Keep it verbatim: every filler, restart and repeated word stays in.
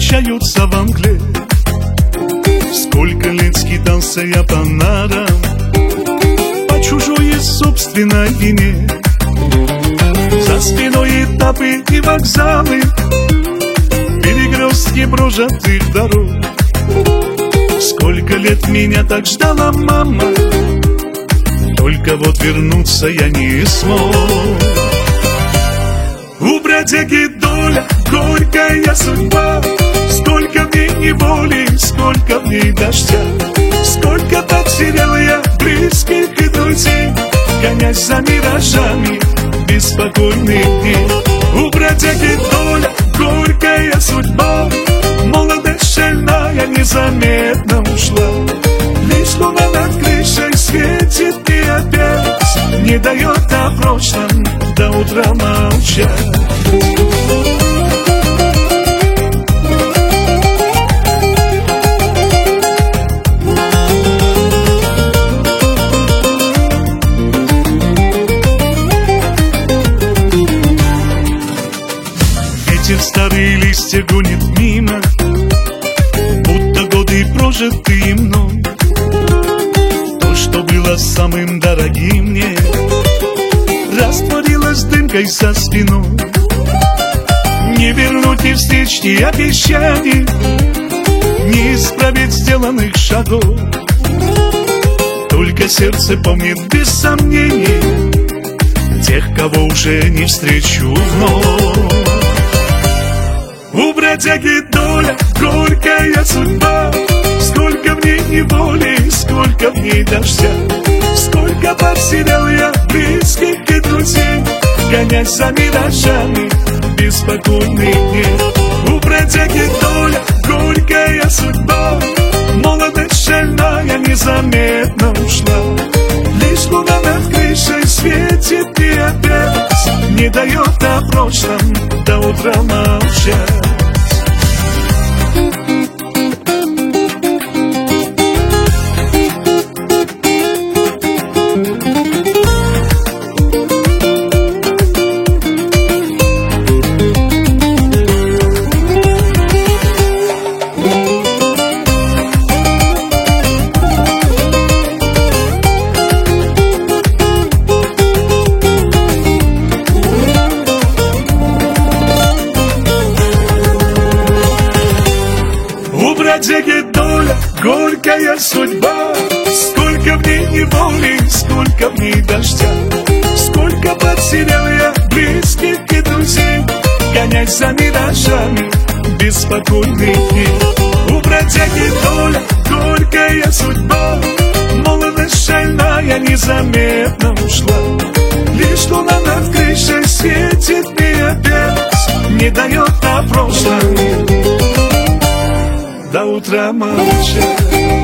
вращаются во мгле. Сколько лет скитался я по нарам, по чужой и собственной вине. За спиной этапы и вокзалы, перекрестки прожитых дорог. Сколько лет меня так ждала мама, только вот вернуться я не смог. У бродяги доля, горькая судьба. Сколько в ней неволи, сколько в ней дождя. Сколько потерял я близких и друзей, гонясь за миражами беспокойных дней. У бродяги доля, горькая судьба. Молодость шальная незаметно ушла. Лишь луна над крышей светит и опять не дает о прошлом до утра молчать. Ветер старые листья гонит мимо, будто годы прожитые мной. То, что было самым дорогим мне, растворилось дымкой за спиной. Не вернуть ни встреч, ни обещаний, не исправить сделанных шагов. Только сердце помнит без сомнений тех, кого уже не встречу вновь. У бродяги доля, горькая судьба. Сколько в ней неволи, сколько в ней дождя. Сколько потерял я близких и друзей, гонясь за миражами беспокойных дней. У бродяги доля, горькая судьба. Молодость шальная незаметно ушла. Лишь луна над крышей светит и опять не дает о прошлом до утра молчать. У бродяги доля, горькая судьба. Сколько в ней неволи, сколько в ней дождя. Сколько потерял я близких и друзей, гонясь за миражами беспокойных дней. У бродяги доля, горькая судьба. Молодость шальная незаметно ушла. Лишь луна над крышей светит и опять не дает о прошлом до утра молчать.